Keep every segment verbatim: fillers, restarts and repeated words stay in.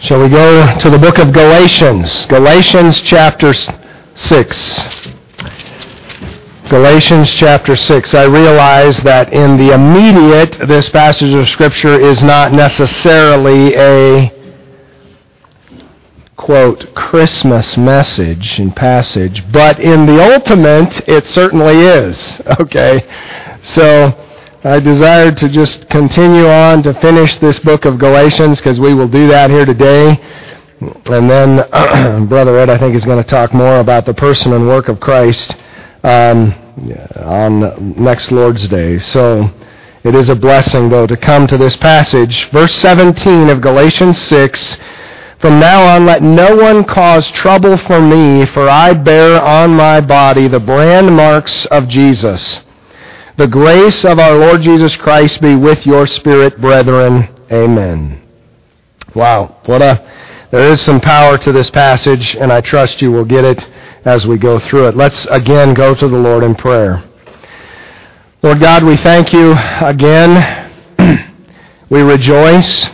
Shall we go to the book of Galatians? Galatians chapter six. Galatians chapter six. I realize that in the immediate, this passage of Scripture is not necessarily a, quote, Christmas message and passage, but in the ultimate, it certainly is. Okay? So, I desired to just continue on to finish this book of Galatians because we will do that here today. And then Brother Ed, I think, is going to talk more about the person and work of Christ um, on next Lord's Day. So it is a blessing, though, to come to this passage. Verse seventeen of Galatians six, "From now on let no one cause trouble for me, for I bear on my body the brand marks of Jesus. The grace of our Lord Jesus Christ be with your spirit, brethren. Amen." Wow, what a, there is some power to this passage, and I trust you will get it as we go through it. Let's again go to the Lord in prayer. Lord God, we thank you again. We rejoice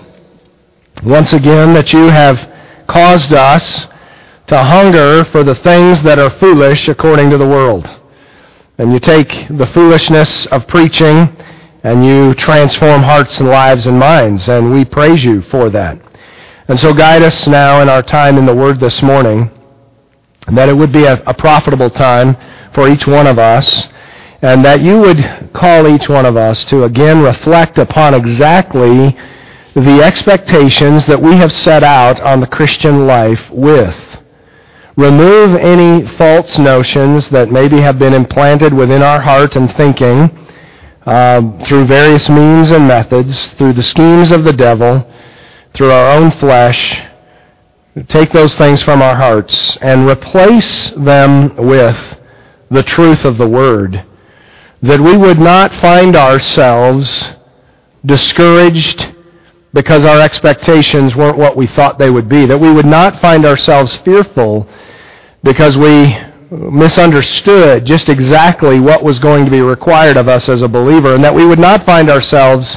once again that you have caused us to hunger for the things that are foolish according to the world. And you take the foolishness of preaching and you transform hearts and lives and minds, and we praise you for that. And so guide us now in our time in the Word this morning, that it would be a, a profitable time for each one of us, and that you would call each one of us to again reflect upon exactly the expectations that we have set out on the Christian life with. Remove any false notions that maybe have been implanted within our heart and thinking uh, through various means and methods, through the schemes of the devil, through our own flesh. Take those things from our hearts and replace them with the truth of the Word, that we would not find ourselves discouraged because our expectations weren't what we thought they would be, that we would not find ourselves fearful because we misunderstood just exactly what was going to be required of us as a believer, and that we would not find ourselves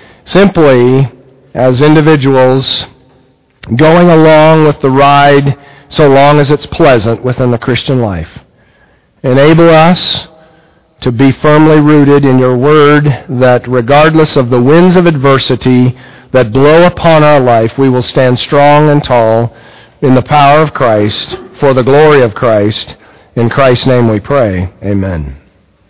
simply as individuals going along with the ride so long as it's pleasant within the Christian life. Enable us to be firmly rooted in your word, that regardless of the winds of adversity that blow upon our life, we will stand strong and tall in the power of Christ, for the glory of Christ. In Christ's name we pray. Amen.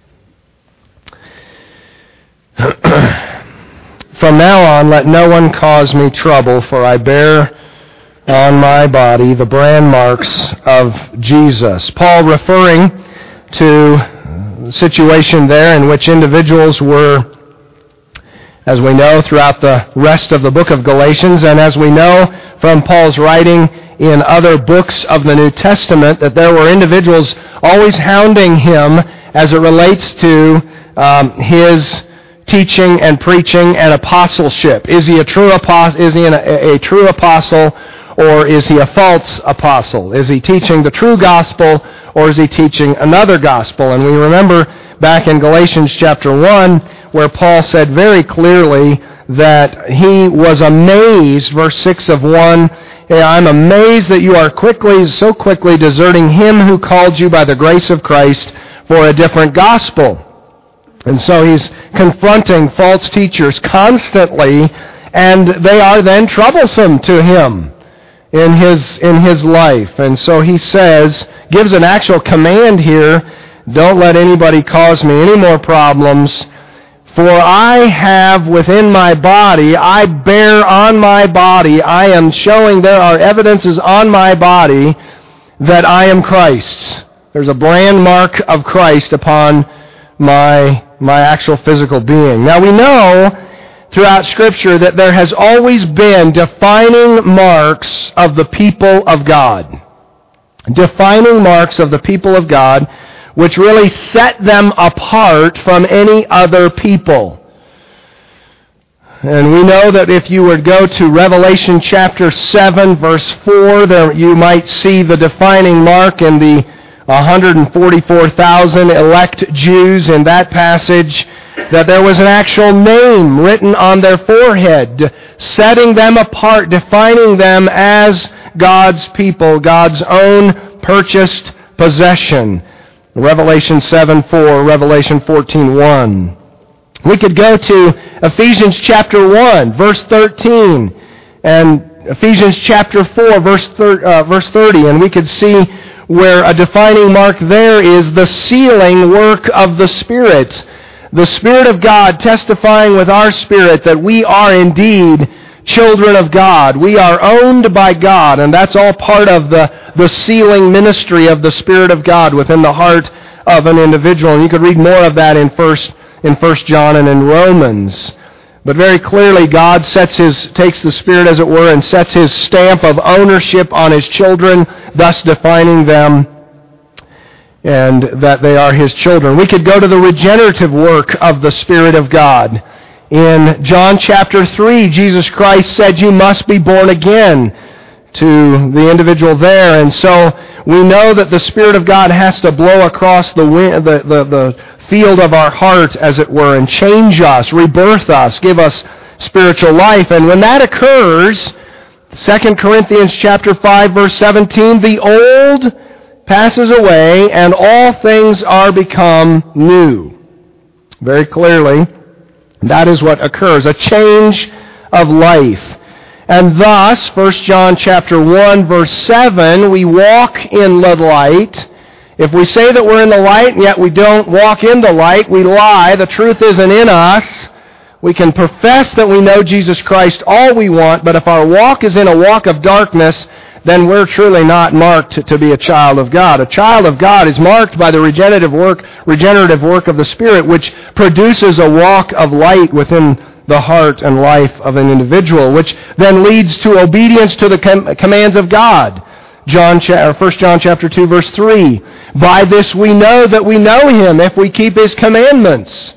"From now on, let no one cause me trouble, for I bear on my body the brand marks of Jesus." Paul referring to the situation there in which individuals were, as we know, throughout the rest of the book of Galatians, and as we know from Paul's writing in other books of the New Testament, that there were individuals always hounding him as it relates to um, his teaching and preaching and apostleship. Is he a true apostle? Is he an, a, a true apostle, or is he a false apostle? Is he teaching the true gospel, or is he teaching another gospel? And we remember back in Galatians chapter one, where Paul said very clearly that he was amazed, verse six of one, "I'm amazed that you are quickly, so quickly deserting him who called you by the grace of Christ for a different gospel." And so he's confronting false teachers constantly, and they are then troublesome to him in his in his life. And so he says, gives an actual command here, don't let anybody cause me any more problems. "For I have within my body, I bear on my body," I am showing there are evidences on my body that I am Christ's. There's a brand mark of Christ upon my, my actual physical being. Now we know throughout Scripture that there has always been defining marks of the people of God. Defining marks of the people of God, which really set them apart from any other people. And we know that if you would go to Revelation chapter seven, verse four, there you might see the defining mark in the one hundred forty-four thousand elect Jews in that passage, that there was an actual name written on their forehead, setting them apart, defining them as God's people, God's own purchased possession. Revelation seven four, Revelation fourteen one. We could go to Ephesians chapter one, verse thirteen, and Ephesians chapter four, verse thirty, and we could see where a defining mark there is the sealing work of the Spirit. The Spirit of God testifying with our spirit that we are indeed children of God. We are owned by God, and that's all part of the, the sealing ministry of the Spirit of God within the heart of an individual. And you could read more of that in First in First John and in Romans. But very clearly, God sets his takes the Spirit, as it were, and sets his stamp of ownership on his children, thus defining them and that they are his children. We could go to the regenerative work of the Spirit of God. In John chapter three, Jesus Christ said, "You must be born again," to the individual there. And so we know that the Spirit of God has to blow across the, wind, the, the, the field of our heart, as it were, and change us, rebirth us, give us spiritual life. And when that occurs, Second Corinthians chapter five, verse seventeen, the old passes away and all things are become new. Very clearly, that is what occurs, a change of life. And thus, First John chapter one, verse seven, we walk in the light. If we say that we're in the light and yet we don't walk in the light, we lie. The truth isn't in us. We can profess that we know Jesus Christ all we want, but if our walk is in a walk of darkness, then we're truly not marked to, to be a child of God. A child of God is marked by the regenerative work, regenerative work of the Spirit, which produces a walk of light within the heart and life of an individual, which then leads to obedience to the com- commands of God. John, or First John chapter two, verse three. By this we know that we know him, if we keep his commandments.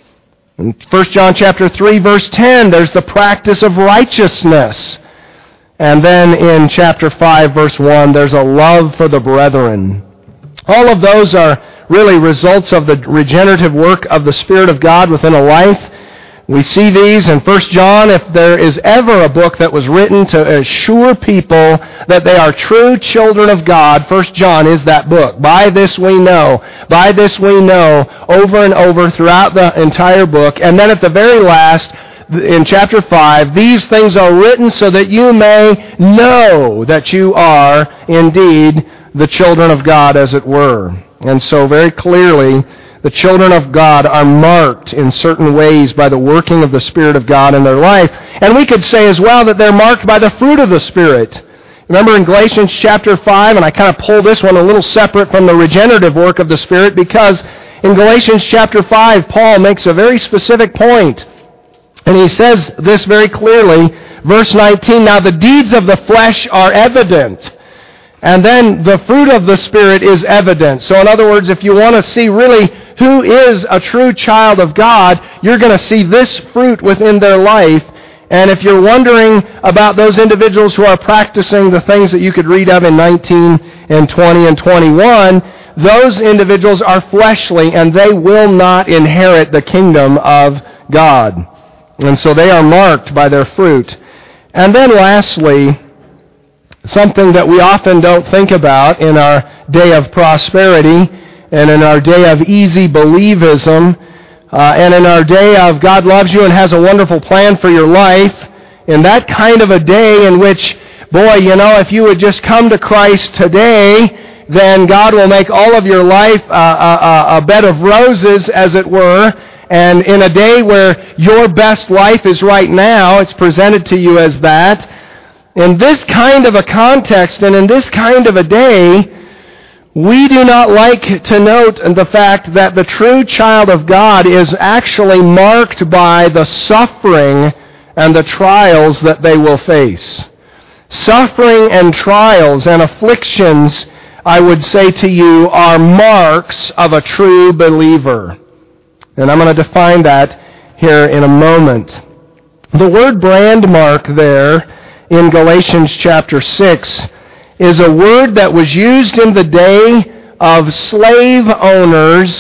In First John chapter three, verse ten, there's the practice of righteousness. And then in chapter five, verse one, there's a love for the brethren. All of those are really results of the regenerative work of the Spirit of God within a life. We see these in First John. If there is ever a book that was written to assure people that they are true children of God, First John is that book. By this we know. By this we know, over and over throughout the entire book. And then at the very last, in chapter five, these things are written so that you may know that you are indeed the children of God, as it were. And so very clearly, the children of God are marked in certain ways by the working of the Spirit of God in their life. And we could say as well that they're marked by the fruit of the Spirit. Remember in Galatians chapter five, and I kind of pull this one a little separate from the regenerative work of the Spirit, because in Galatians chapter five, Paul makes a very specific point. And he says this very clearly, verse nineteen, "Now the deeds of the flesh are evident, and then the fruit of the Spirit is evident." So in other words, if you want to see really who is a true child of God, you're going to see this fruit within their life. And if you're wondering about those individuals who are practicing the things that you could read of in nineteen and twenty and twenty-one, those individuals are fleshly and they will not inherit the kingdom of God. And so they are marked by their fruit. And then lastly, something that we often don't think about in our day of prosperity and in our day of easy believism uh, and in our day of God loves you and has a wonderful plan for your life, in that kind of a day in which, boy, you know, if you would just come to Christ today, then God will make all of your life uh, a, a bed of roses, as it were. And in a day where your best life is right now, it's presented to you as that. In this kind of a context and in this kind of a day, we do not like to note the fact that the true child of God is actually marked by the suffering and the trials that they will face. Suffering and trials and afflictions, I would say to you, are marks of a true believer. And I'm going to define that here in a moment. The word brand mark there in Galatians chapter six is a word that was used in the day of slave owners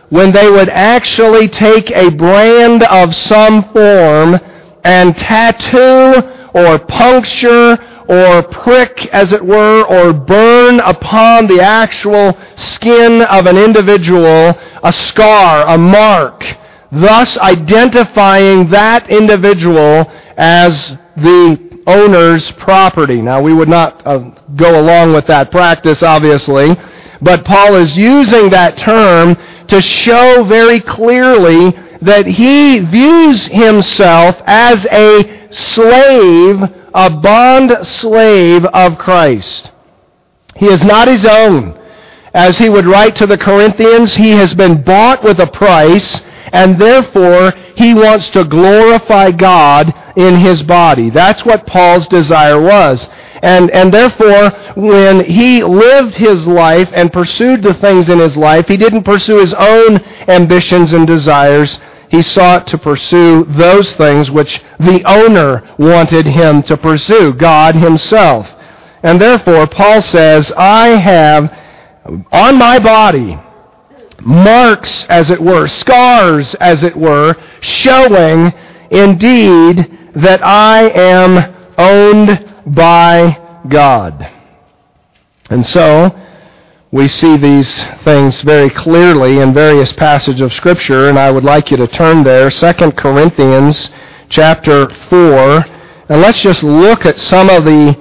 when they would actually take a brand of some form and tattoo or puncture or prick, as it were, or burn upon the actual skin of an individual a scar, a mark, thus identifying that individual as the owner's property. Now, we would not uh, go along with that practice, obviously, but Paul is using that term to show very clearly that he views himself as a slave, a bond slave of Christ. He is not his own. As he would write to the Corinthians, he has been bought with a price, and therefore he wants to glorify God in his body. That's what Paul's desire was. And, and therefore, when he lived his life and pursued the things in his life, he didn't pursue his own ambitions and desires. He sought to pursue those things which the owner wanted him to pursue, God himself. And therefore, Paul says, I have on my body marks, as it were, scars, as it were, showing indeed that I am owned by God. And so, we see these things very clearly in various passages of Scripture, and I would like you to turn there, Second Corinthians chapter four, and let's just look at some of the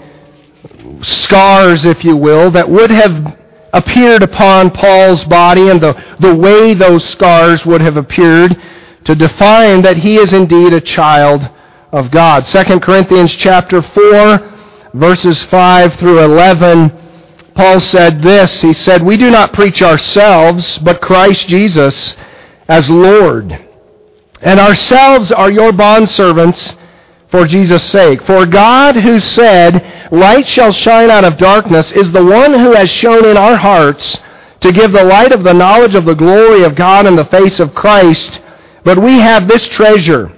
scars, if you will, that would have appeared upon Paul's body and the, the way those scars would have appeared to define that he is indeed a child of God. Second Corinthians chapter four, verses five through eleven, Paul said this, he said, we do not preach ourselves, but Christ Jesus as Lord. And ourselves are your bondservants for Jesus' sake. For God, who said, light shall shine out of darkness, is the one who has shone in our hearts to give the light of the knowledge of the glory of God in the face of Christ. But we have this treasure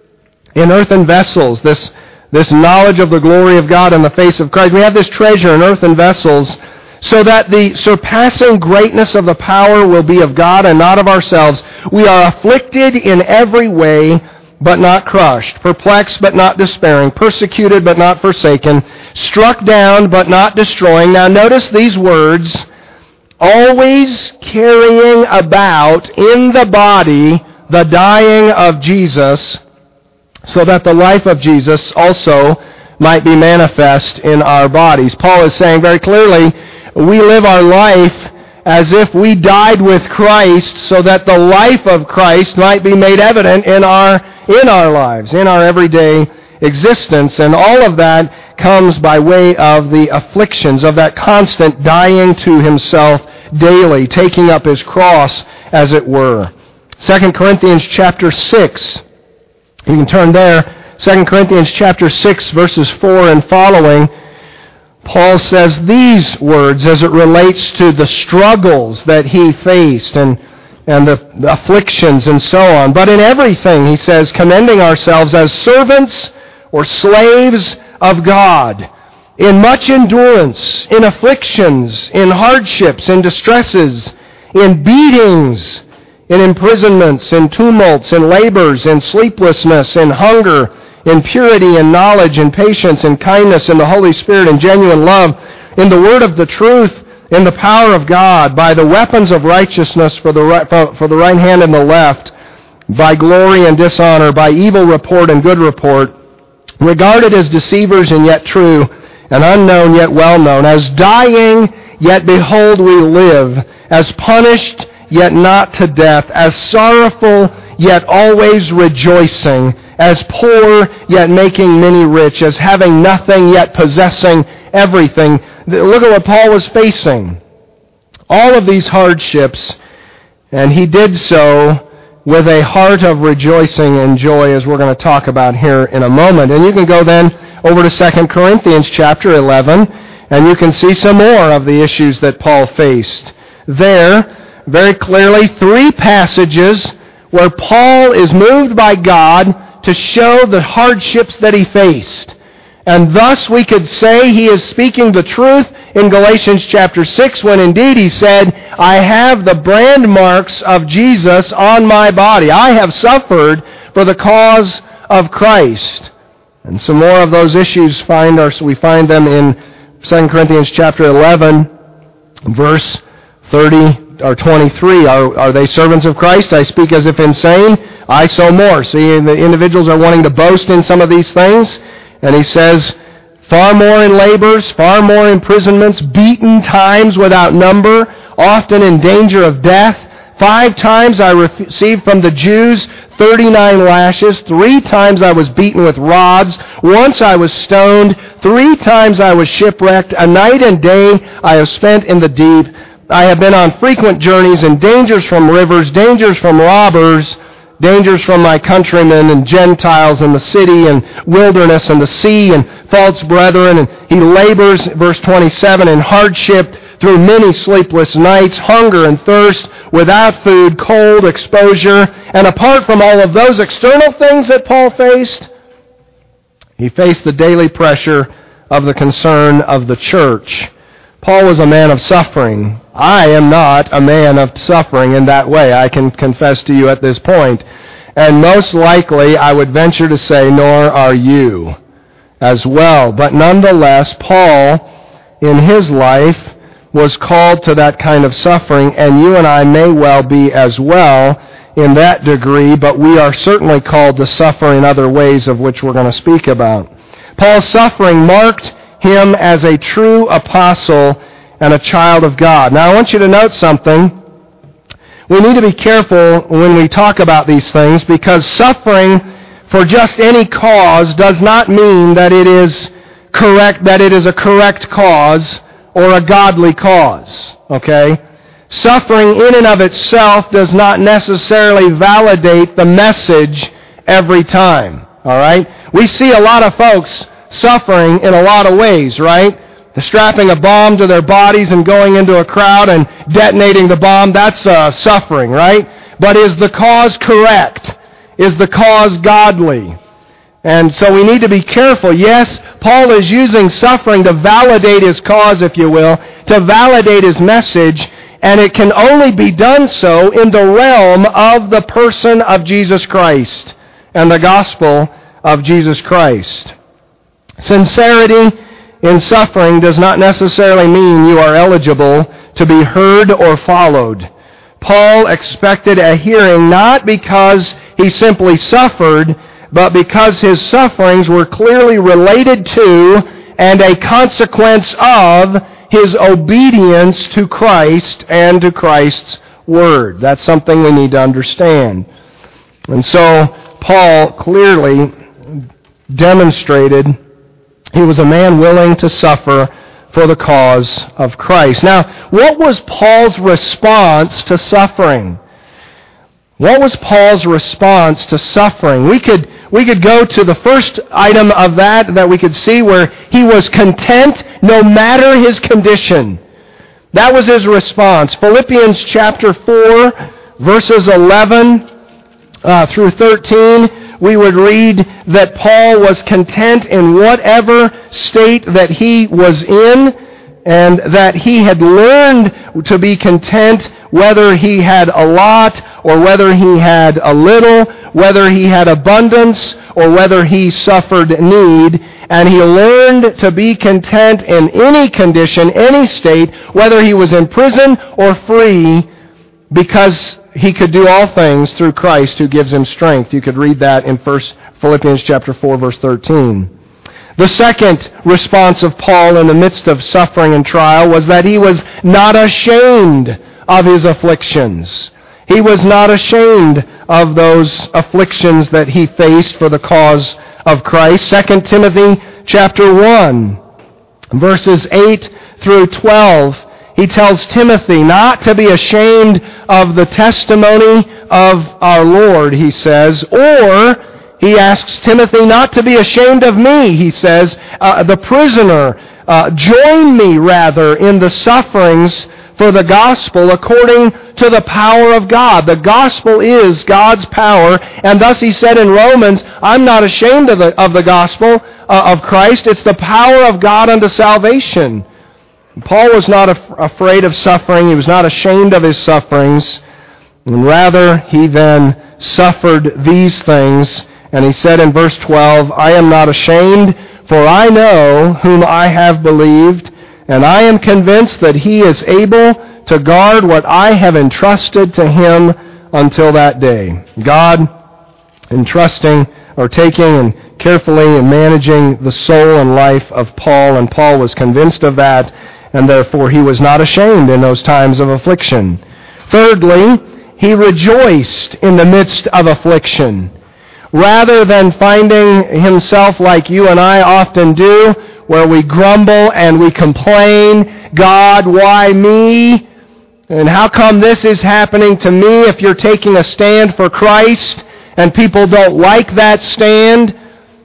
in earthen vessels, this This knowledge of the glory of God in the face of Christ. We have this treasure in earthen vessels so that the surpassing greatness of the power will be of God and not of ourselves. We are afflicted in every way, but not crushed, perplexed, but not despairing, persecuted, but not forsaken, struck down, but not destroying. Now notice these words, always carrying about in the body the dying of Jesus, so that the life of Jesus also might be manifest in our bodies. Paul is saying very clearly, we live our life as if we died with Christ, so that the life of Christ might be made evident in our in our lives, in our everyday existence. And all of that comes by way of the afflictions, of that constant dying to himself daily, taking up his cross, as it were. Second Corinthians chapter six. You can turn there. Second Corinthians chapter six, verses four and following. Paul says these words as it relates to the struggles that he faced and, and the, the afflictions and so on. But in everything, he says, commending ourselves as servants or slaves of God, in much endurance, in afflictions, in hardships, in distresses, in beatings, in imprisonments, in tumults, in labors, in sleeplessness, in hunger, in purity, in knowledge, in patience, in kindness, in the Holy Spirit, in genuine love, in the word of the truth, in the power of God, by the weapons of righteousness for the right, for the right hand and the left, by glory and dishonor, by evil report and good report, regarded as deceivers and yet true, and unknown yet well known, as dying, yet behold we live, as punished, yet not to death, as sorrowful, yet always rejoicing, as poor, yet making many rich, as having nothing, yet possessing everything. Look at what Paul was facing. All of these hardships, and he did so with a heart of rejoicing and joy, as we're going to talk about here in a moment. And you can go then over to Second Corinthians chapter eleven, and you can see some more of the issues that Paul faced. There, very clearly, three passages where Paul is moved by God to show the hardships that he faced. And thus we could say he is speaking the truth in Galatians chapter six, when indeed he said, I have the brand marks of Jesus on my body. I have suffered for the cause of Christ. And some more of those issues find our, we find them in Second Corinthians chapter eleven, verse thirty or twenty-three. Are, are they servants of Christ? I speak as if insane. I so more. See, the individuals are wanting to boast in some of these things. And he says, far more in labors, far more imprisonments, beaten times without number, often in danger of death. Five times I received from the Jews thirty-nine lashes. Three times I was beaten with rods. Once I was stoned. Three times I was shipwrecked. A night and day I have spent in the deep. I have been on frequent journeys and dangers from rivers, dangers from robbers, dangers from my countrymen and Gentiles in the city and wilderness and the sea and false brethren. And he labors, verse twenty-seven, in hardship through many sleepless nights, hunger and thirst, without food, cold, exposure. And apart from all of those external things that Paul faced, he faced the daily pressure of the concern of the church. Paul was a man of suffering. I am not a man of suffering in that way, I can confess to you at this point. And most likely, I would venture to say, nor are you as well. But nonetheless, Paul, in his life, was called to that kind of suffering, and you and I may well be as well in that degree, but we are certainly called to suffer in other ways of which we're going to speak about. Paul's suffering marked him as a true apostle and a child of God. Now, I want you to note something. We need to be careful when we talk about these things, because suffering for just any cause does not mean that it is correct, that it is a correct cause or a godly cause. Okay? Suffering in and of itself does not necessarily validate the message every time. All right? We see a lot of folks suffering in a lot of ways, right? The strapping a bomb to their bodies and going into a crowd and detonating the bomb, that's uh, suffering, right? But is the cause correct? Is the cause godly? And so we need to be careful. Yes, Paul is using suffering to validate his cause, if you will, to validate his message, and it can only be done so in the realm of the person of Jesus Christ and the gospel of Jesus Christ. Sincerity in suffering does not necessarily mean you are eligible to be heard or followed. Paul expected a hearing not because he simply suffered, but because his sufferings were clearly related to and a consequence of his obedience to Christ and to Christ's word. That's something we need to understand. And so Paul clearly demonstrated he was a man willing to suffer for the cause of Christ. Now, what was Paul's response to suffering? What was Paul's response to suffering? We could we could go to the first item of that that we could see, where he was content no matter his condition. That was his response. Philippians chapter four, verses eleven uh, through thirteen. We would read that Paul was content in whatever state that he was in, and that he had learned to be content whether he had a lot or whether he had a little, whether he had abundance or whether he suffered need. And he learned to be content in any condition, any state, whether he was in prison or free, because he could do all things through Christ who gives him strength. You could read that in First Philippians chapter four, verse thirteen. The second response of Paul in the midst of suffering and trial was that he was not ashamed of his afflictions. He was not ashamed of those afflictions that he faced for the cause of Christ. Second Timothy chapter one, verses eight through twelve. He tells Timothy not to be ashamed of the testimony of our Lord, he says, or he asks Timothy not to be ashamed of me, he says, uh, the prisoner. Uh, join me, rather, in the sufferings for the gospel according to the power of God. The gospel is God's power, and thus he said in Romans, I'm not ashamed of the, of the gospel uh, of Christ. It's the power of God unto salvation. Paul was not af- afraid of suffering. He was not ashamed of his sufferings. And rather, he then suffered these things. And he said in verse twelve, I am not ashamed, for I know whom I have believed, and I am convinced that he is able to guard what I have entrusted to him until that day. God entrusting or taking and carefully and managing the soul and life of Paul, and Paul was convinced of that, and therefore he was not ashamed in those times of affliction. Thirdly, he rejoiced in the midst of affliction. Rather than finding himself like you and I often do, where we grumble and we complain, God, why me? And how come this is happening to me? If you're taking a stand for Christ and people don't like that stand,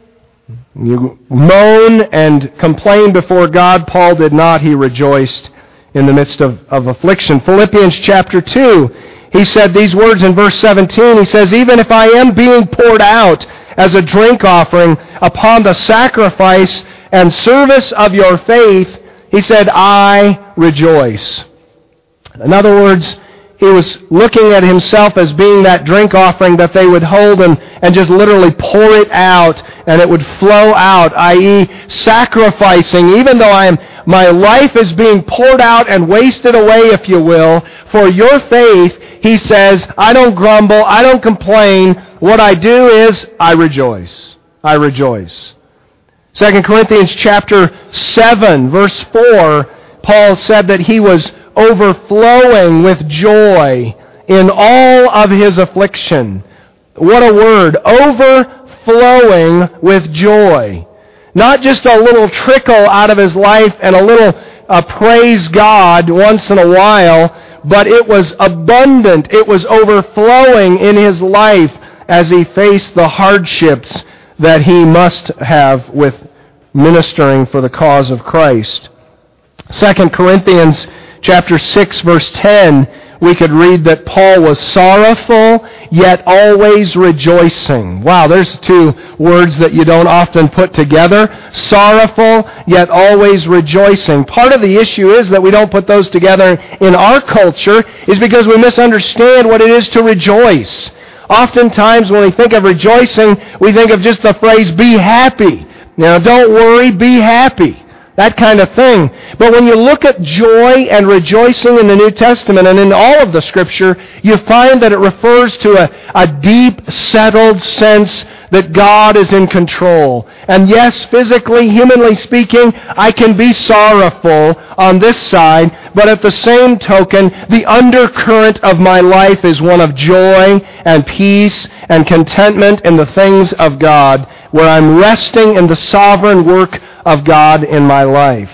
you moan and complain before God. Paul did not. He rejoiced in the midst of, of affliction. Philippians chapter two, he said these words in verse seventeen. He says, even if I am being poured out as a drink offering upon the sacrifice and service of your faith, he said, I rejoice. In other words, he was looking at himself as being that drink offering that they would hold and, and just literally pour it out, and it would flow out, that is sacrificing, even though I am, my life is being poured out and wasted away, if you will, for your faith. He says, I don't grumble, I don't complain. What I do is I rejoice. I rejoice. Second Corinthians chapter seven, verse four, Paul said that he was overflowing with joy in all of his affliction. What a word. Overflowing with joy. Not just a little trickle out of his life and a little uh, praise God once in a while, but it was abundant. It was overflowing in his life as he faced the hardships that he must have with ministering for the cause of Christ. Second Corinthians chapter six, verse ten, we could read that Paul was sorrowful, yet always rejoicing. Wow, there's two words that you don't often put together. Sorrowful, yet always rejoicing. Part of the issue is that we don't put those together in our culture is because we misunderstand what it is to rejoice. Oftentimes when we think of rejoicing, we think of just the phrase, be happy. Now, don't worry, be happy. That kind of thing. But when you look at joy and rejoicing in the New Testament and in all of the Scripture, you find that it refers to a, a deep, settled sense that God is in control. And yes, physically, humanly speaking, I can be sorrowful on this side, but at the same token, the undercurrent of my life is one of joy and peace and contentment in the things of God, where I'm resting in the sovereign work of God in my life.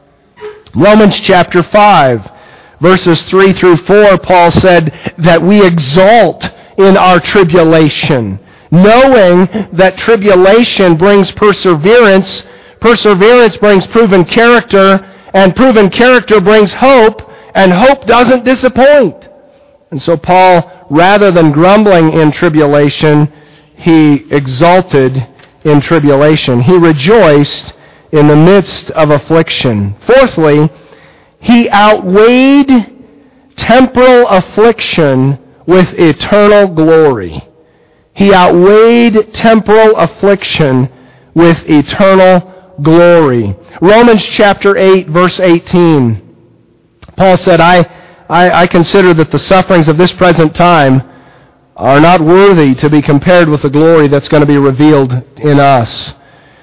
Romans chapter five, verses three through four, Paul said that we exult in our tribulation, knowing that tribulation brings perseverance, perseverance brings proven character, and proven character brings hope, and hope doesn't disappoint. And so Paul, rather than grumbling in tribulation, he exulted in tribulation. He rejoiced in the midst of affliction. Fourthly, he outweighed temporal affliction with eternal glory. He outweighed temporal affliction with eternal glory. Romans chapter eight, verse eighteen. Paul said, I, I, I consider that the sufferings of this present time are not worthy to be compared with the glory that's going to be revealed in us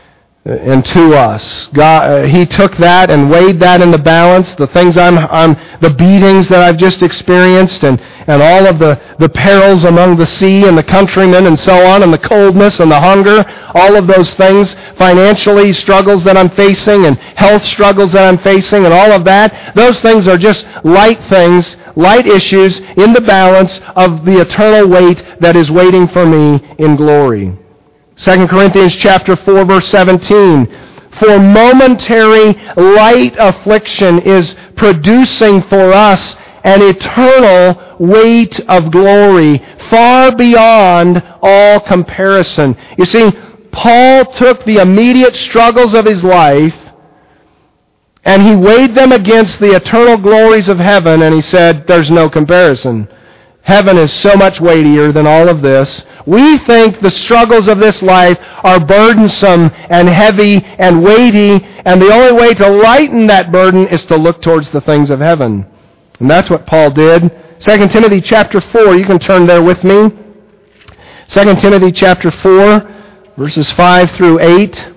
and to us. God, uh, he took that and weighed that in the balance. The things I'm, I'm, the beatings that I've just experienced, and, and all of the, the perils among the sea and the countrymen and so on, and the coldness and the hunger, all of those things, financially struggles that I'm facing and health struggles that I'm facing and all of that, those things are just light things, light issues in the balance of the eternal weight that is waiting for me in glory. Second Corinthians chapter four, verse seventeen, for momentary light affliction is producing for us an eternal weight of glory far beyond all comparison. You see, Paul took the immediate struggles of his life and he weighed them against the eternal glories of heaven, and he said, there's no comparison. Heaven is so much weightier than all of this. We think the struggles of this life are burdensome and heavy and weighty, and the only way to lighten that burden is to look towards the things of heaven. And that's what Paul did. Second Timothy chapter four, you can turn there with me. Second Timothy chapter four, verses five through eight.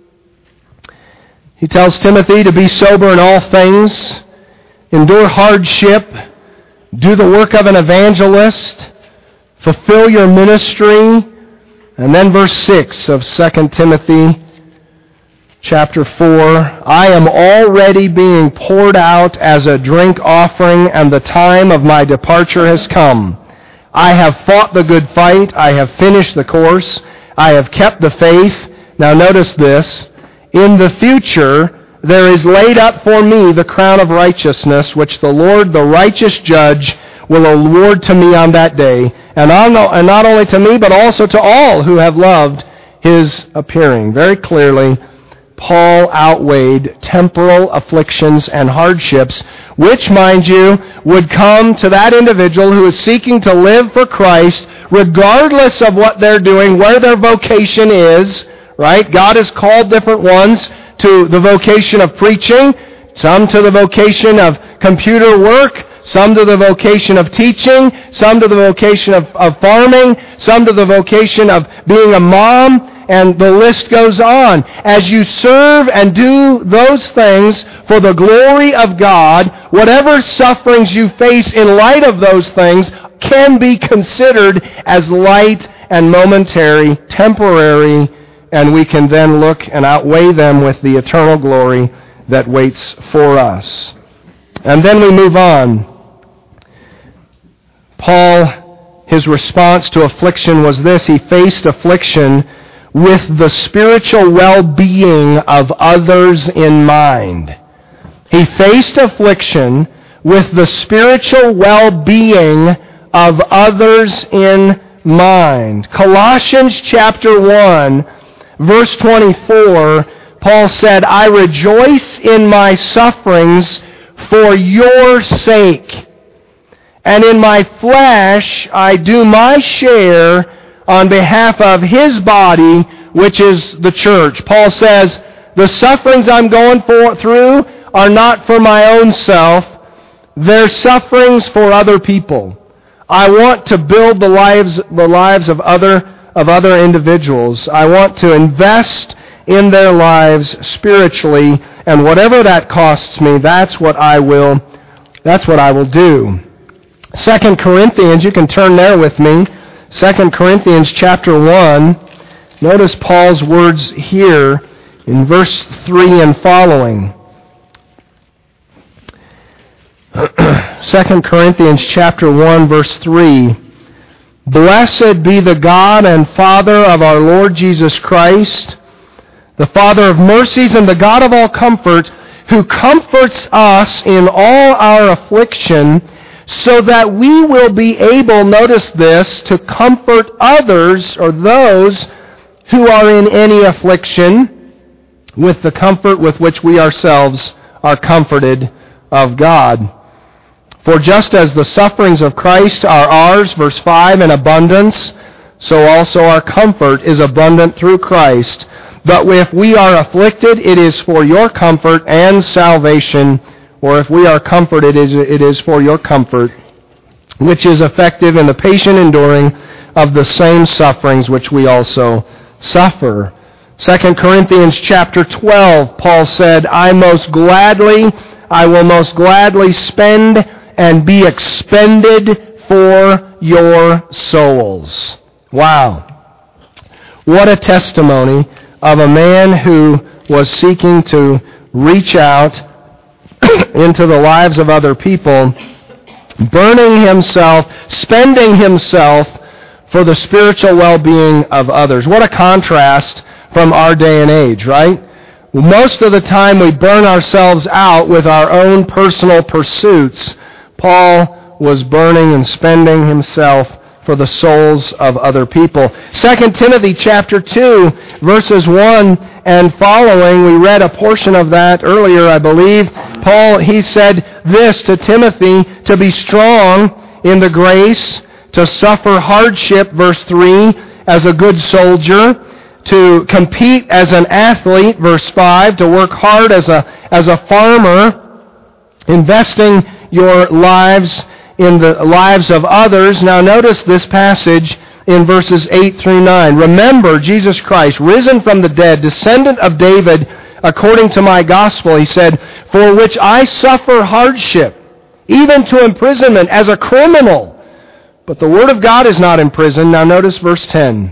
He tells Timothy to be sober in all things, endure hardship, do the work of an evangelist, fulfill your ministry. And then verse six of Second Timothy chapter four, I am already being poured out as a drink offering, and the time of my departure has come. I have fought the good fight, I have finished the course, I have kept the faith. Now notice this, in the future there is laid up for me the crown of righteousness, which the Lord, the righteous judge, will award to me on that day, and not only to me, but also to all who have loved his appearing. Very clearly, Paul outweighed temporal afflictions and hardships, which, mind you, would come to that individual who is seeking to live for Christ, regardless of what they're doing, where their vocation is, right? God has called different ones to the vocation of preaching, some to the vocation of computer work, some to the vocation of teaching, some to the vocation of, of farming, some to the vocation of being a mom, and the list goes on. As you serve and do those things for the glory of God, whatever sufferings you face in light of those things can be considered as light and momentary, temporary, and we can then look and outweigh them with the eternal glory that waits for us. And then we move on. Paul, his response to affliction was this. He faced affliction with the spiritual well-being of others in mind. He faced affliction with the spiritual well-being of others in mind. Colossians chapter one, verse twenty-four, Paul said, I rejoice in my sufferings for your sake. And in my flesh I do my share on behalf of his body, which is the church. Paul says, the sufferings I'm going for, through are not for my own self. They're sufferings for other people. I want to build the lives, the lives of other, of other individuals. I want to invest in their lives spiritually, and whatever that costs me, that's what I will, that's what I will do. Second Corinthians, you can turn there with me. Second Corinthians chapter one. Notice Paul's words here in verse three and following. Second Corinthians chapter one, verse three. Blessed be the God and Father of our Lord Jesus Christ, the Father of mercies and the God of all comfort, who comforts us in all our affliction, so that we will be able, notice this, to comfort others or those who are in any affliction with the comfort with which we ourselves are comforted of God. For just as the sufferings of Christ are ours, verse five, in abundance, so also our comfort is abundant through Christ. But if we are afflicted, it is for your comfort and salvation, or if we are comforted, it is for your comfort, which is effective in the patient enduring of the same sufferings which we also suffer. Second Corinthians chapter twelve, Paul said, I most gladly, I will most gladly spend and be expended for your souls. Wow. What a testimony of a man who was seeking to reach out into the lives of other people, burning himself, spending himself for the spiritual well-being of others. What a contrast from our day and age, right? Most of the time we burn ourselves out with our own personal pursuits. Paul was burning and spending himself for the souls of other people. Second Timothy chapter two, verses one and following, we read a portion of that earlier, I believe. Paul, he said this to Timothy, to be strong in the grace, to suffer hardship, verse three, as a good soldier, to compete as an athlete, verse five, to work hard as a as a farmer, investing your lives in the lives of others. Now notice this passage in verses eight through nine. Remember Jesus Christ, risen from the dead, descendant of David, according to my gospel, he said, for which I suffer hardship, even to imprisonment as a criminal. But the word of God is not imprisoned. Now notice verse ten.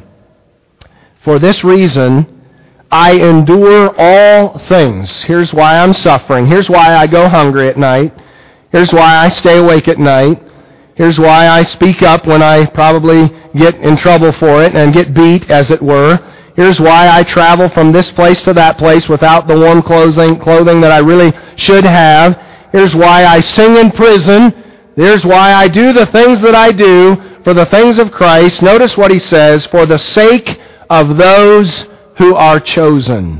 For this reason, I endure all things. Here's why I'm suffering. Here's why I go hungry at night. Here's why I stay awake at night. Here's why I speak up when I probably get in trouble for it and get beat, as it were. Here's why I travel from this place to that place without the warm clothing, clothing that I really should have. Here's why I sing in prison. Here's why I do the things that I do for the things of Christ. Notice what he says, for the sake of those who are chosen,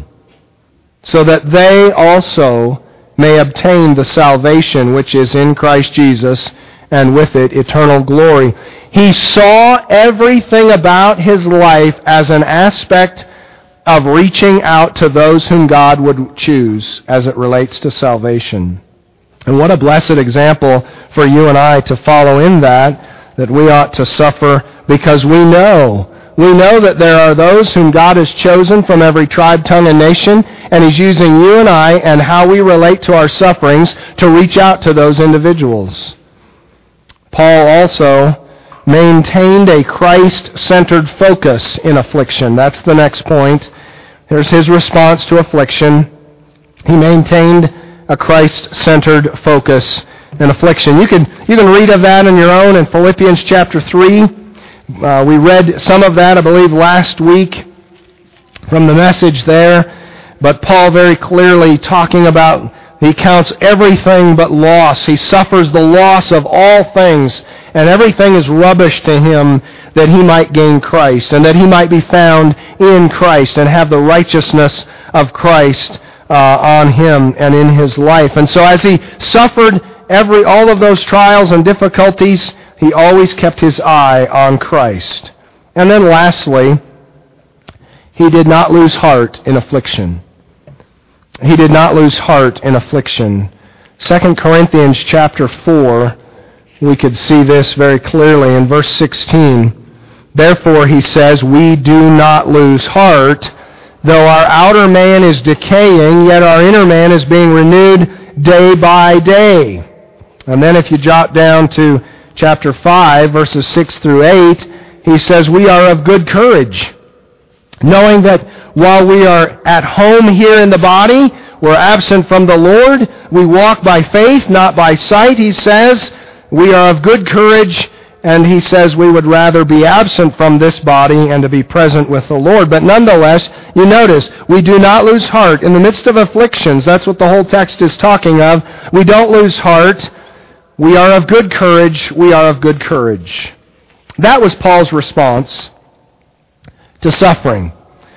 so that they also may obtain the salvation which is in Christ Jesus, and with it eternal glory. He saw everything about his life as an aspect of reaching out to those whom God would choose as it relates to salvation. And what a blessed example for you and I to follow in that, that we ought to suffer because we know We know that there are those whom God has chosen from every tribe, tongue, and nation, and he's using you and I and how we relate to our sufferings to reach out to those individuals. Paul also maintained a Christ-centered focus in affliction. That's the next point. Here's his response to affliction. He maintained a Christ-centered focus in affliction. You can, you can read of that on your own in Philippians chapter three. Uh, we read some of that, I believe, last week from the message there. But Paul very clearly talking about, he counts everything but loss. He suffers the loss of all things, and everything is rubbish to him that he might gain Christ, and that he might be found in Christ and have the righteousness of Christ uh, on him and in his life. And so as he suffered every all of those trials and difficulties, he always kept his eye on Christ. And then lastly, he did not lose heart in affliction. He did not lose heart in affliction. Second Corinthians chapter four, we could see this very clearly in verse sixteen. Therefore, he says, we do not lose heart. Though our outer man is decaying, yet our inner man is being renewed day by day. And then if you jot down to chapter five, verses six through eight, he says, we are of good courage, knowing that while we are at home here in the body, we're absent from the Lord. We walk by faith, not by sight, he says. We are of good courage, and he says we would rather be absent from this body and to be present with the Lord. But nonetheless, you notice, we do not lose heart. In the midst of afflictions, that's what the whole text is talking of. We don't lose heart. We are of good courage. We are of good courage. That was Paul's response to suffering.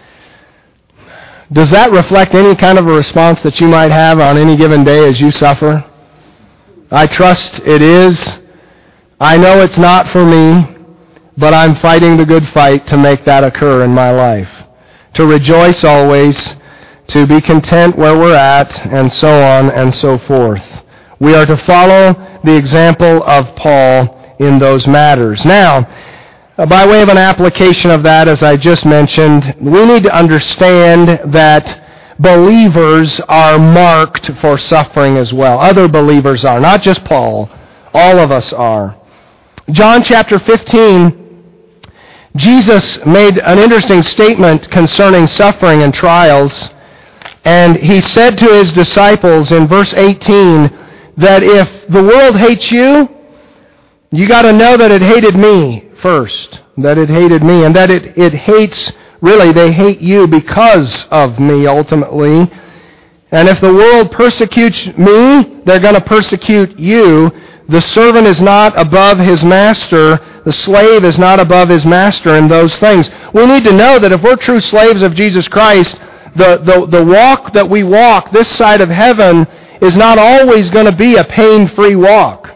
Does that reflect any kind of a response that you might have on any given day as you suffer? I trust it is. I know it's not for me, but I'm fighting the good fight to make that occur in my life. To rejoice always, to be content where we're at, and so on and so forth. We are to follow the example of Paul in those matters. Now, by way of an application of that, as I just mentioned, we need to understand that believers are marked for suffering as well. Other believers are, not just Paul. All of us are. John chapter fifteen, Jesus made an interesting statement concerning suffering and trials. And he said to his disciples in verse eighteen that if the world hates you, you got to know that it hated me first. That it hated me. And that it, it hates, really, they hate you because of me ultimately. And if the world persecutes me, they're going to persecute you. The servant is not above his master. The slave is not above his master in those things. We need to know that if we're true slaves of Jesus Christ, the, the, the walk that we walk this side of heaven is not always going to be a pain-free walk.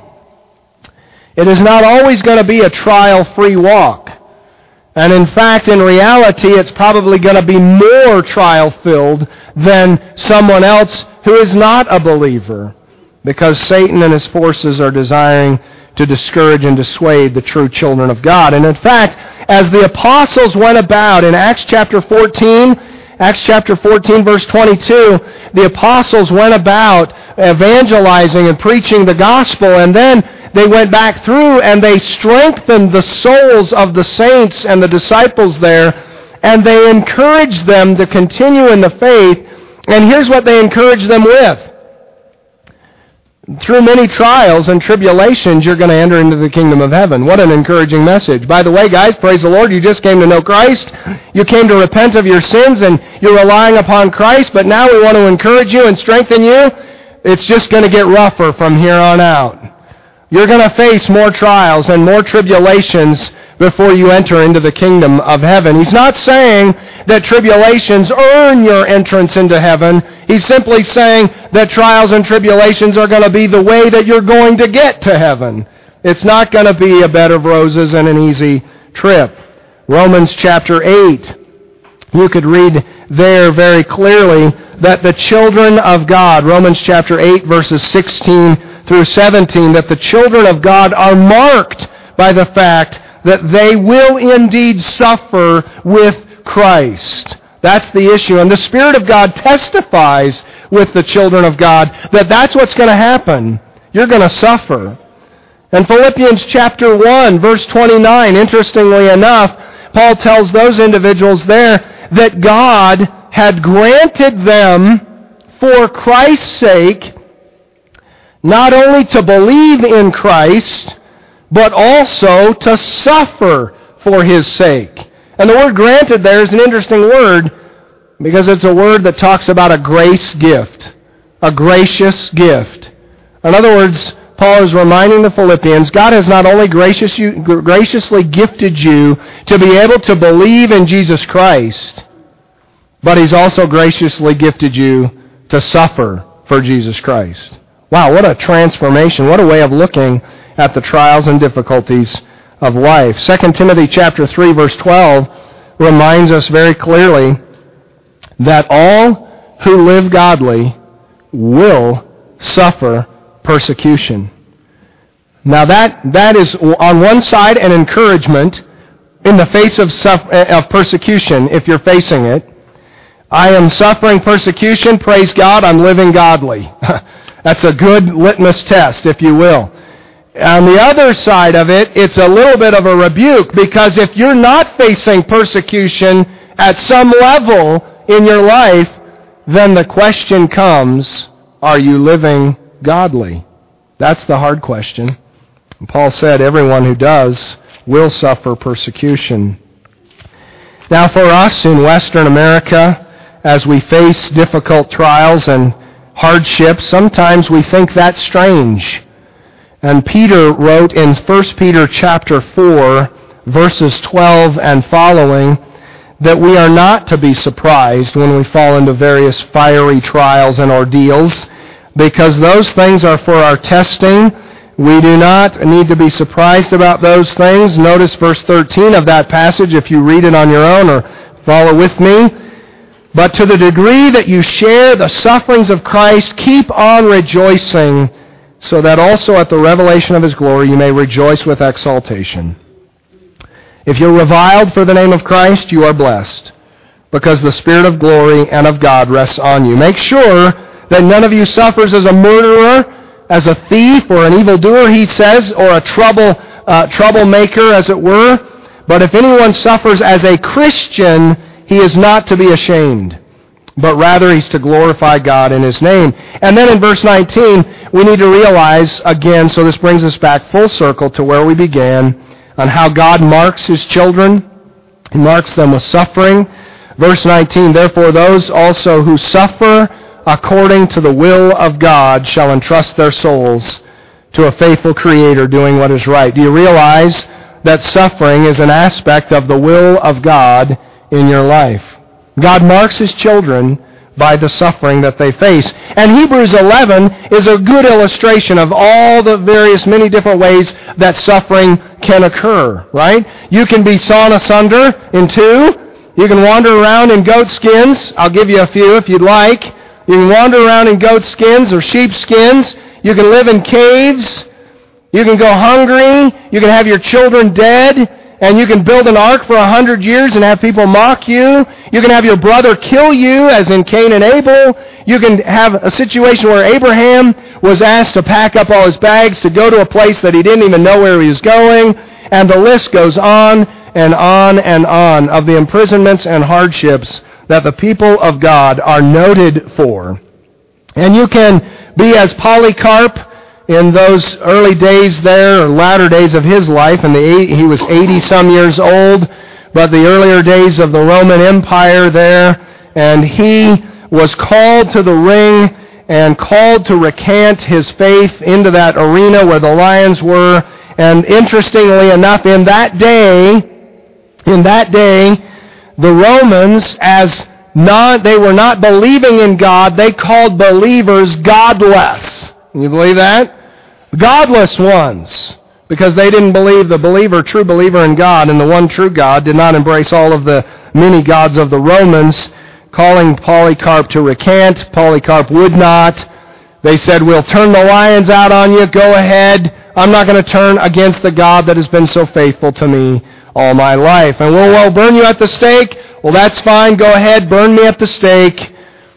It is not always going to be a trial-free walk. And in fact, in reality, it's probably going to be more trial-filled than someone else who is not a believer, because Satan and his forces are desiring to discourage and dissuade the true children of God. And in fact, as the apostles went about in Acts chapter fourteen, Acts chapter fourteen, verse twenty-two, the apostles went about evangelizing and preaching the gospel, and then they went back through and they strengthened the souls of the saints and the disciples there, and they encouraged them to continue in the faith. And here's what they encouraged them with. Through many trials and tribulations, you're going to enter into the kingdom of heaven. What an encouraging message. By the way, guys, praise the Lord, you just came to know Christ. You came to repent of your sins, and you're relying upon Christ, but now we want to encourage you and strengthen you. It's just going to get rougher from here on out. You're going to face more trials and more tribulations before you enter into the kingdom of heaven. He's not saying that tribulations earn your entrance into heaven. He's simply saying that trials and tribulations are going to be the way that you're going to get to heaven. It's not going to be a bed of roses and an easy trip. Romans chapter eight, you could read there very clearly that the children of God, Romans chapter eight, verses sixteen through seventeen, that the children of God are marked by the fact that they will indeed suffer with Christ. That's the issue. And the Spirit of God testifies with the children of God that that's what's going to happen. You're going to suffer. And Philippians chapter one, verse twenty-nine, interestingly enough, Paul tells those individuals there that God had granted them for Christ's sake not only to believe in Christ, but also to suffer for His sake. And the word granted there is an interesting word because it's a word that talks about a grace gift, a gracious gift. In other words, Paul is reminding the Philippians, God has not only gracious you, graciously gifted you to be able to believe in Jesus Christ, but He's also graciously gifted you to suffer for Jesus Christ. Wow, what a transformation. What a way of looking at the trials and difficulties of life. Second Timothy chapter three, verse twelve reminds us very clearly that all who live godly will suffer persecution. Now that that is on one side an encouragement in the face of suffer, of persecution if you're facing it. I am suffering persecution, praise God, I'm living godly. That's a good litmus test, if you will. On the other side of it, it's a little bit of a rebuke, because if you're not facing persecution at some level in your life, then the question comes, are you living godly? That's the hard question. And Paul said everyone who does will suffer persecution. Now for us in Western America, as we face difficult trials and hardships, sometimes we think that's strange. And Peter wrote in First Peter chapter four, verses twelve and following, that we are not to be surprised when we fall into various fiery trials and ordeals, because those things are for our testing. We do not need to be surprised about those things. Notice verse thirteen of that passage if you read it on your own or follow with me. But to the degree that you share the sufferings of Christ, keep on rejoicing, so that also at the revelation of His glory you may rejoice with exultation. If you're reviled for the name of Christ, you are blessed, because the Spirit of glory and of God rests on you. Make sure that none of you suffers as a murderer, as a thief, or an evildoer, he says, or a trouble uh, troublemaker, as it were. But if anyone suffers as a Christian, he is not to be ashamed, but rather he's to glorify God in His name. And then in verse nineteen, we need to realize, again, so this brings us back full circle to where we began, on how God marks His children. He marks them with suffering. Verse nineteen, therefore those also who suffer according to the will of God, shall entrust their souls to a faithful Creator doing what is right. Do you realize that suffering is an aspect of the will of God in your life? God marks His children by the suffering that they face. And Hebrews eleven is a good illustration of all the various, many different ways that suffering can occur, right? You can be sawn asunder in two. You can wander around in goat skins. I'll give you a few if you'd like. You can wander around in goat skins or sheep skins. You can live in caves. You can go hungry. You can have your children dead. And you can build an ark for a hundred years and have people mock you. You can have your brother kill you, as in Cain and Abel. You can have a situation where Abraham was asked to pack up all his bags to go to a place that he didn't even know where he was going. And the list goes on and on and on of the imprisonments and hardships that the people of God are noted for. And you can be as Polycarp in those early days there, or latter days of his life, and he was eighty-some years old, but the earlier days of the Roman Empire there, and he was called to the ring and called to recant his faith into that arena where the lions were. And interestingly enough, in that day, in that day, the Romans, as not, they were not believing in God, they called believers godless. Can you believe that? Godless ones. Because they didn't believe the believer, true believer in God, and the one true God did not embrace all of the many gods of the Romans, calling Polycarp to recant. Polycarp would not. They said, we'll turn the lions out on you, go ahead. I'm not going to turn against the God that has been so faithful to me all my life. And we'll, we'll burn you at the stake. Well, that's fine, go ahead, burn me at the stake,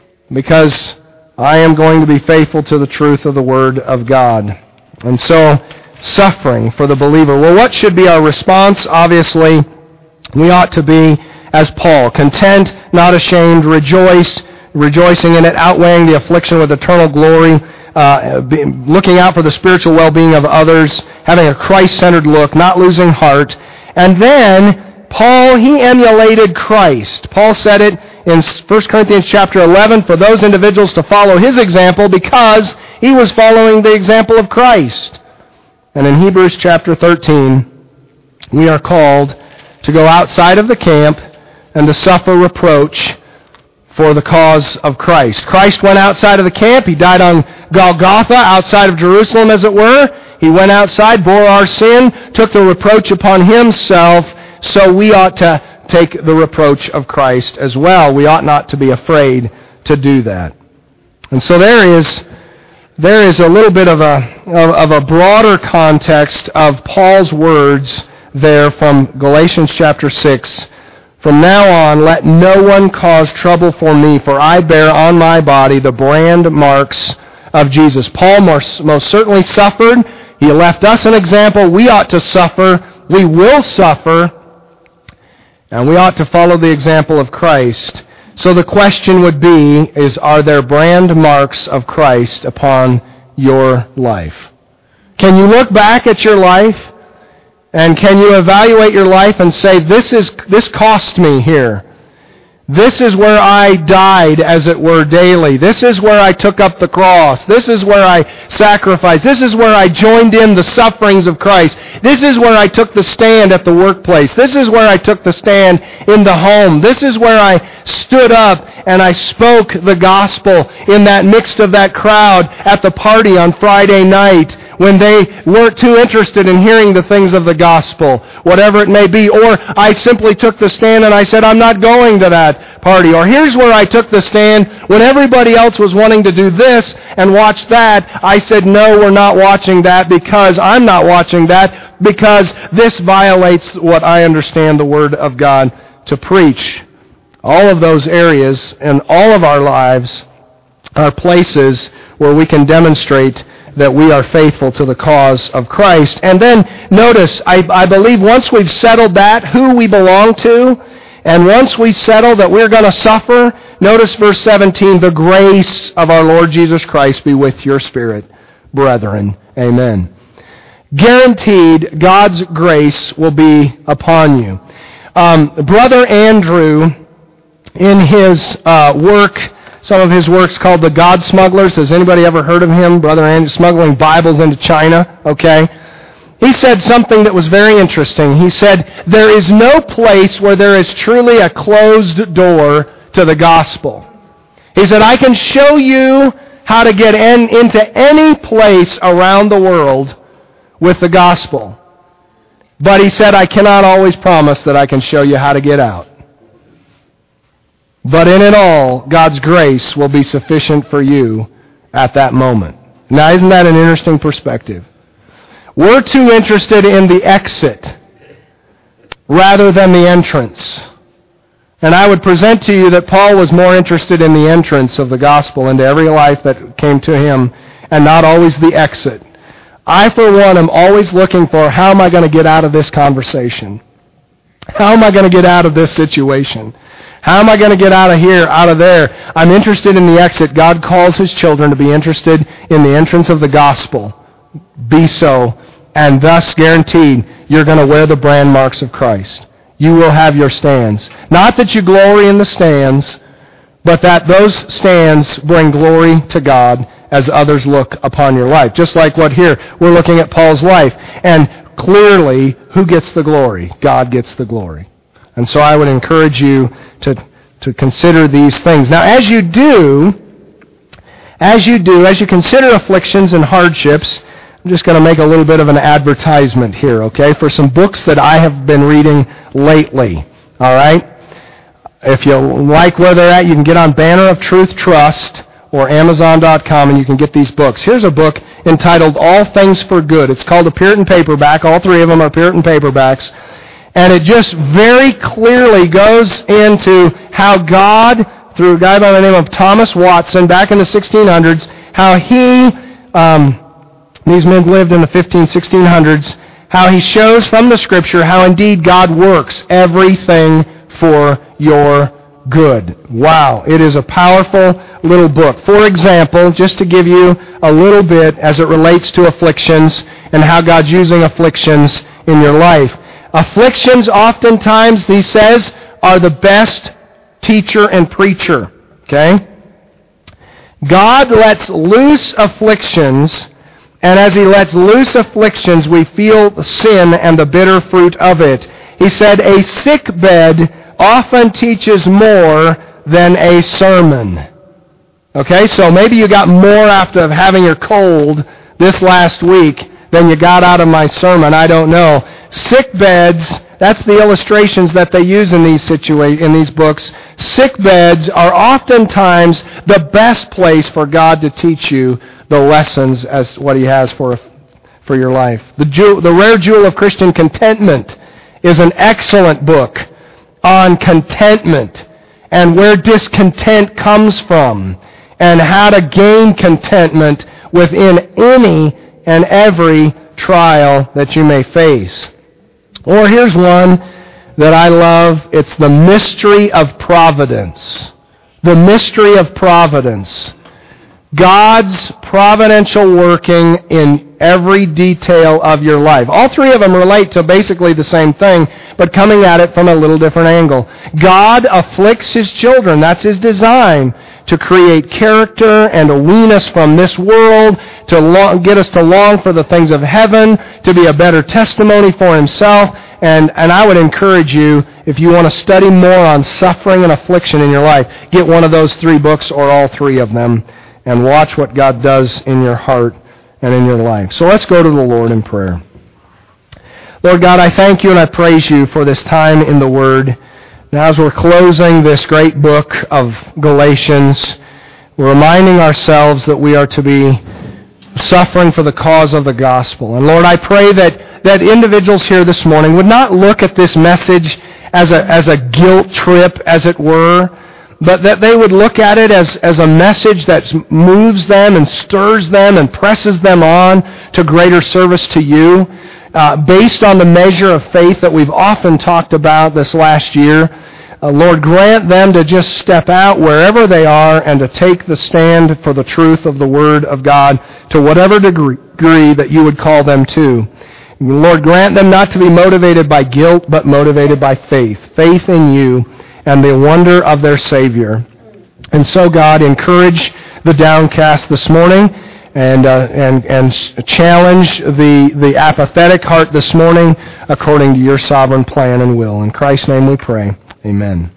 because I am going to be faithful to the truth of the Word of God. And so, suffering for the believer. Well, what should be our response? Obviously, we ought to be, as Paul, content, not ashamed, rejoice, rejoicing in it, outweighing the affliction with eternal glory, uh, be, looking out for the spiritual well-being of others, having a Christ-centered look, not losing heart. And then, Paul, he emulated Christ. Paul said it in First Corinthians chapter eleven, for those individuals to follow his example because he was following the example of Christ. And in Hebrews chapter thirteen, we are called to go outside of the camp and to suffer reproach for the cause of Christ. Christ went outside of the camp. He died on Golgotha, outside of Jerusalem, as it were. He went outside, bore our sin, took the reproach upon himself, so we ought to take the reproach of Christ as well. We ought not to be afraid to do that. And so there is there is a little bit of a of, of a broader context of Paul's words there from Galatians chapter six. From now on, let no one cause trouble for me, for I bear on my body the brand marks of Jesus. Paul most, most certainly suffered. He left us an example. We ought to suffer. We will suffer. And we ought to follow the example of Christ. So the question would be, is, are there brand marks of Christ upon your life? Can you look back at your life, and can you evaluate your life and say, this is this cost me here. This is where I died, as it were, daily. This is where I took up the cross. This is where I sacrificed. This is where I joined in the sufferings of Christ. This is where I took the stand at the workplace. This is where I took the stand in the home. This is where I stood up and I spoke the gospel in that midst of that crowd at the party on Friday night when they weren't too interested in hearing the things of the gospel, whatever it may be. Or I simply took the stand and I said, I'm not going to that party. Or here's where I took the stand when everybody else was wanting to do this and watch that. I said, no, we're not watching that because I'm not watching that because this violates what I understand the Word of God to preach. All of those areas in all of our lives are places where we can demonstrate that we are faithful to the cause of Christ. And then, notice, I, I believe once we've settled that, who we belong to, and once we settle that we're going to suffer, notice verse seventeen, the grace of our Lord Jesus Christ be with your spirit, brethren. Amen. Guaranteed, God's grace will be upon you. Um, Brother Andrew, in his uh, work some of his works called The God Smugglers. Has anybody ever heard of him? Brother Andrew, smuggling Bibles into China, okay? He said something that was very interesting. He said, there is no place where there is truly a closed door to the gospel. He said, I can show you how to get in, into any place around the world with the gospel. But he said, I cannot always promise that I can show you how to get out. But in it all, God's grace will be sufficient for you at that moment. Now, isn't that an interesting perspective? We're too interested in the exit rather than the entrance. And I would present to you that Paul was more interested in the entrance of the gospel into every life that came to him and not always the exit. I, for one, am always looking for, how am I going to get out of this conversation? How am I going to get out of this situation? How am I going to get out of here, out of there? I'm interested in the exit. God calls his children to be interested in the entrance of the gospel. Be so, and thus guaranteed you're going to wear the brand marks of Christ. You will have your stands. Not that you glory in the stands, but that those stands bring glory to God as others look upon your life. Just like what here, we're looking at Paul's life. And clearly, who gets the glory? God gets the glory. And so I would encourage you to, to consider these things. Now, as you do, as you do, as you consider afflictions and hardships, I'm just going to make a little bit of an advertisement here, okay, for some books that I have been reading lately, all right? If you like where they're at, you can get on Banner of Truth Trust or Amazon dot com and you can get these books. Here's a book entitled All Things for Good. It's called a Puritan paperback. All three of them are Puritan paperbacks. And it just very clearly goes into how God, through a guy by the name of Thomas Watson back in the sixteen hundreds, how he... Um, These men lived in the fifteen, sixteen hundreds, how he shows from the Scripture how indeed God works everything for your good. Wow, it is a powerful little book. For example, just to give you a little bit as it relates to afflictions and how God's using afflictions in your life. Afflictions oftentimes, he says, are the best teacher and preacher. Okay? God lets loose afflictions. And as he lets loose afflictions, we feel sin and the bitter fruit of it. He said, a sick bed often teaches more than a sermon. Okay, so maybe you got more after having your cold this last week than you got out of my sermon. I don't know. Sick beds, that's the illustrations that they use in these situa- in these books. Sick beds are oftentimes the best place for God to teach you the lessons as what he has for for your life. The jewel, the Rare Jewel of Christian Contentment is an excellent book on contentment and where discontent comes from and how to gain contentment within any and every trial that you may face. Or here's one that I love. It's The Mystery of Providence. The Mystery of Providence. God's providential working in every detail of your life. All three of them relate to basically the same thing, but coming at it from a little different angle. God afflicts his children. That's his design, to create character and to wean us from this world, to long, get us to long for the things of heaven, to be a better testimony for himself. And, and I would encourage you, if you want to study more on suffering and affliction in your life, get one of those three books or all three of them and watch what God does in your heart and in your life. So let's go to the Lord in prayer. Lord God, I thank you and I praise you for this time in the Word. Now as we're closing this great book of Galatians, we're reminding ourselves that we are to be suffering for the cause of the gospel. And Lord, I pray that, that individuals here this morning would not look at this message as a, as a guilt trip, as it were, but that they would look at it as, as a message that moves them and stirs them and presses them on to greater service to you, uh, based on the measure of faith that we've often talked about this last year. Uh, Lord, grant them to just step out wherever they are and to take the stand for the truth of the Word of God to whatever degree that you would call them to. Lord, grant them not to be motivated by guilt, but motivated by faith. Faith in you and the wonder of their Savior. And so, God, encourage the downcast this morning and uh, and and challenge the, the apathetic heart this morning according to your sovereign plan and will. In Christ's name we pray. Amen.